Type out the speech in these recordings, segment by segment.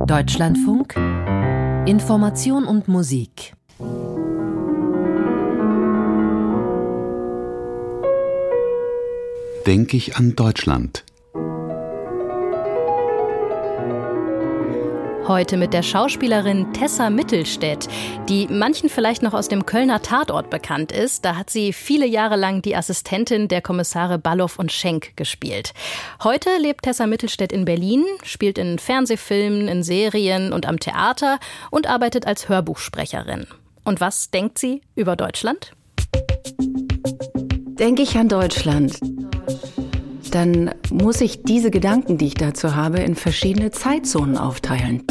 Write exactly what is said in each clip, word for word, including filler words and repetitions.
Deutschlandfunk Information und Musik. Denke ich an Deutschland. Heute mit der Schauspielerin Tessa Mittelstädt, die manchen vielleicht noch aus dem Kölner Tatort bekannt ist. Da hat sie viele Jahre lang die Assistentin der Kommissare Ballow und Schenk gespielt. Heute lebt Tessa Mittelstädt in Berlin, spielt in Fernsehfilmen, in Serien und am Theater und arbeitet als Hörbuchsprecherin. Und was denkt sie über Deutschland? Denke ich an Deutschland, dann muss ich diese Gedanken, die ich dazu habe, in verschiedene Zeitzonen aufteilen.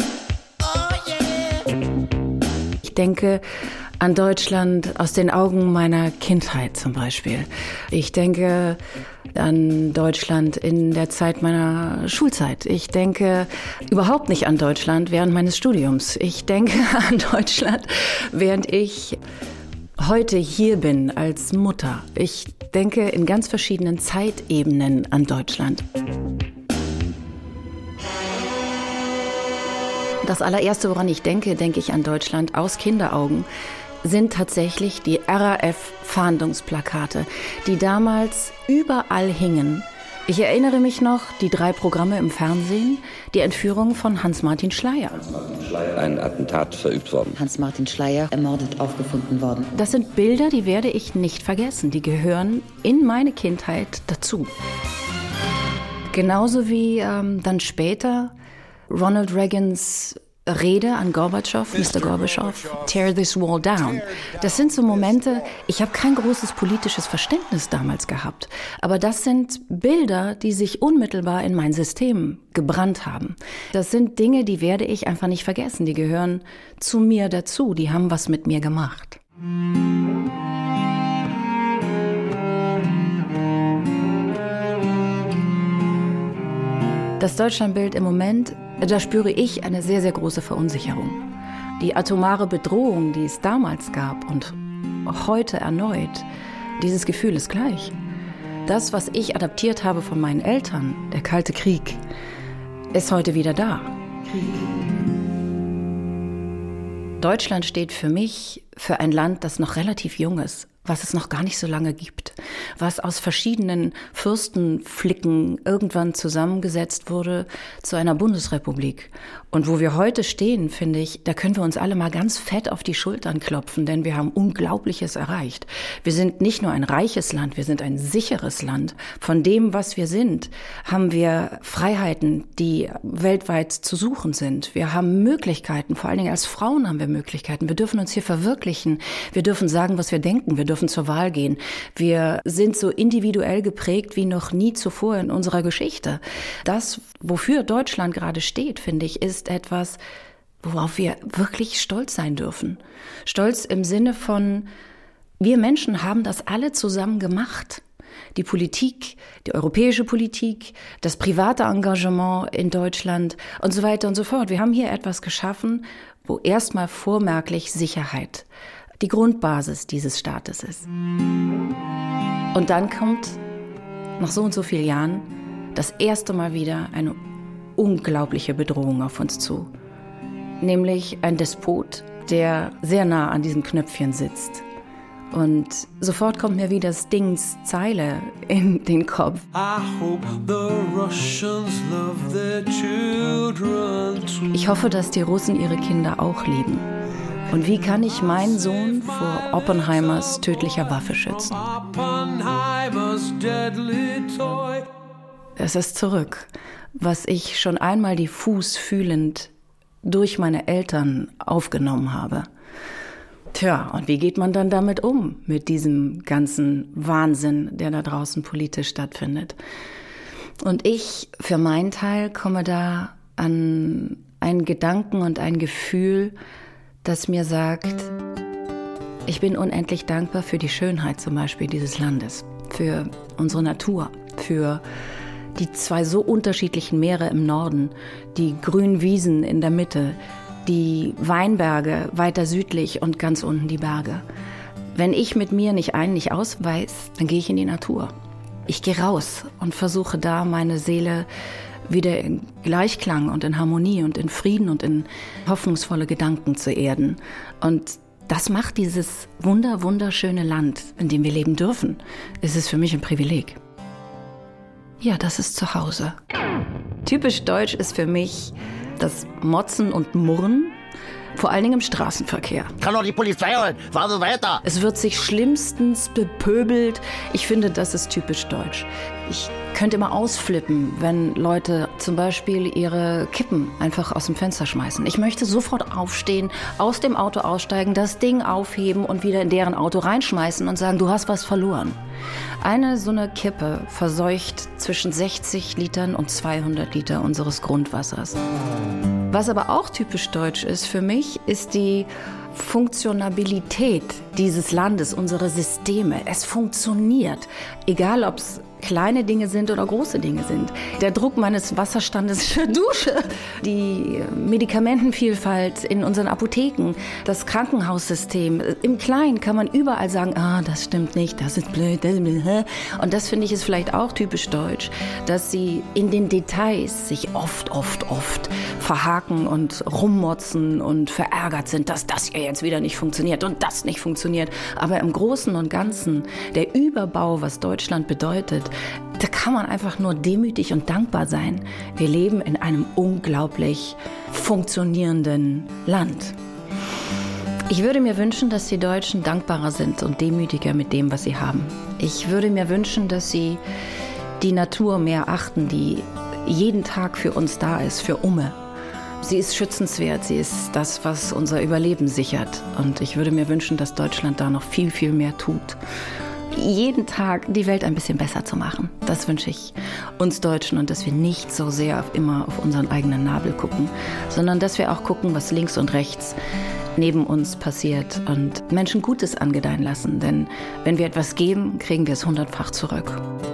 Ich denke an Deutschland aus den Augen meiner Kindheit zum Beispiel. Ich denke an Deutschland in der Zeit meiner Schulzeit. Ich denke überhaupt nicht an Deutschland während meines Studiums. Ich denke an Deutschland, während ich heute hier bin als Mutter. Ich denke in ganz verschiedenen Zeitebenen an Deutschland. Das allererste, woran ich denke, denke ich an Deutschland aus Kinderaugen, sind tatsächlich die R A F-Fahndungsplakate, die damals überall hingen. Ich erinnere mich noch, die drei Programme im Fernsehen, die Entführung von Hans-Martin Schleyer. Hans-Martin Schleyer, ein Attentat verübt worden. Hans-Martin Schleyer, ermordet aufgefunden worden. Das sind Bilder, die werde ich nicht vergessen. Die gehören in meine Kindheit dazu. Genauso wie ähm, dann später Ronald Reagans Rede an Gorbatschow, Mister Gorbatschow, tear this wall down. Das sind so Momente, ich habe kein großes politisches Verständnis damals gehabt, aber das sind Bilder, die sich unmittelbar in mein System gebrannt haben. Das sind Dinge, die werde ich einfach nicht vergessen, die gehören zu mir dazu, die haben was mit mir gemacht. Das Deutschlandbild im Moment, da spüre ich eine sehr, sehr große Verunsicherung. Die atomare Bedrohung, die es damals gab und heute erneut, dieses Gefühl ist gleich. Das, was ich adaptiert habe von meinen Eltern, der Kalte Krieg, ist heute wieder da. Deutschland steht für mich für ein Land, das noch relativ jung ist, was es noch gar nicht so lange gibt, was aus verschiedenen Fürstenflicken irgendwann zusammengesetzt wurde zu einer Bundesrepublik. Und wo wir heute stehen, finde ich, da können wir uns alle mal ganz fett auf die Schultern klopfen, denn wir haben Unglaubliches erreicht. Wir sind nicht nur ein reiches Land, wir sind ein sicheres Land. Von dem, was wir sind, haben wir Freiheiten, die weltweit zu suchen sind. Wir haben Möglichkeiten, vor allen Dingen als Frauen haben wir Möglichkeiten. Wir dürfen uns hier verwirklichen. Wir dürfen sagen, was wir denken. Wir dürfen zur Wahl gehen. Wir sind so individuell geprägt wie noch nie zuvor in unserer Geschichte. Das, wofür Deutschland gerade steht, finde ich, ist etwas, worauf wir wirklich stolz sein dürfen. Stolz im Sinne von, wir Menschen haben das alle zusammen gemacht. Die Politik, die europäische Politik, das private Engagement in Deutschland und so weiter und so fort. Wir haben hier etwas geschaffen, wo erstmal vormerklich Sicherheit die Grundbasis dieses Staates ist. Und dann kommt nach so und so vielen Jahren das erste Mal wieder eine unglaubliche Bedrohung auf uns zu. Nämlich ein Despot, der sehr nah an diesem Knöpfchen sitzt. Und sofort kommt mir wieder Stings Zeile in den Kopf. Ich hoffe, dass die Russen ihre Kinder auch lieben. Und wie kann ich meinen Sohn vor Oppenheimers tödlicher Waffe schützen? Es ist zurück, was ich schon einmal diffus fühlend durch meine Eltern aufgenommen habe. Tja, und wie geht man dann damit um, mit diesem ganzen Wahnsinn, der da draußen politisch stattfindet? Und ich, für meinen Teil, komme da an einen Gedanken und ein Gefühl, das mir sagt, ich bin unendlich dankbar für die Schönheit zum Beispiel dieses Landes, für unsere Natur, für die zwei so unterschiedlichen Meere im Norden, die grünen Wiesen in der Mitte, die Weinberge weiter südlich und ganz unten die Berge. Wenn ich mit mir nicht ein, nicht aus weiß, dann gehe ich in die Natur. Ich gehe raus und versuche da meine Seele wieder in Gleichklang und in Harmonie und in Frieden und in hoffnungsvolle Gedanken zu erden. Und das macht dieses wunder, wunderschöne Land, in dem wir leben dürfen. Es ist für mich ein Privileg. Ja, das ist zu Hause. Typisch deutsch ist für mich das Motzen und Murren, vor allen Dingen im Straßenverkehr. Kann doch die Polizei holen, fahren Sie weiter. Es wird sich schlimmstens bepöbelt. Ich finde, das ist typisch deutsch. Ich könnte immer ausflippen, wenn Leute zum Beispiel ihre Kippen einfach aus dem Fenster schmeißen. Ich möchte sofort aufstehen, aus dem Auto aussteigen, das Ding aufheben und wieder in deren Auto reinschmeißen und sagen, du hast was verloren. Eine so eine Kippe verseucht zwischen sechzig Litern und zweihundert Liter unseres Grundwassers. Was aber auch typisch deutsch ist für mich, ist die Funktionabilität dieses Landes, unsere Systeme. Es funktioniert, egal ob es kleine Dinge sind oder große Dinge sind. Der Druck meines Wasserstandes für Dusche, die Medikamentenvielfalt in unseren Apotheken, das Krankenhaussystem. Im Kleinen kann man überall sagen, ah, das stimmt nicht, das ist blöd, das ist blöd. Und das finde ich ist vielleicht auch typisch deutsch, dass sie in den Details sich oft, oft, oft verhaken und rummotzen und verärgert sind, dass das ja jetzt wieder nicht funktioniert und das nicht funktioniert. Aber im Großen und Ganzen, der Überbau, was Deutschland bedeutet, da kann man einfach nur demütig und dankbar sein. Wir leben in einem unglaublich funktionierenden Land. Ich würde mir wünschen, dass die Deutschen dankbarer sind und demütiger mit dem, was sie haben. Ich würde mir wünschen, dass sie die Natur mehr achten, die jeden Tag für uns da ist, für Umme. Sie ist schützenswert, sie ist das, was unser Überleben sichert. Und ich würde mir wünschen, dass Deutschland da noch viel, viel mehr tut. Jeden Tag die Welt ein bisschen besser zu machen. Das wünsche ich uns Deutschen und dass wir nicht so sehr immer auf unseren eigenen Nabel gucken, sondern dass wir auch gucken, was links und rechts neben uns passiert und Menschen Gutes angedeihen lassen. Denn wenn wir etwas geben, kriegen wir es hundertfach zurück.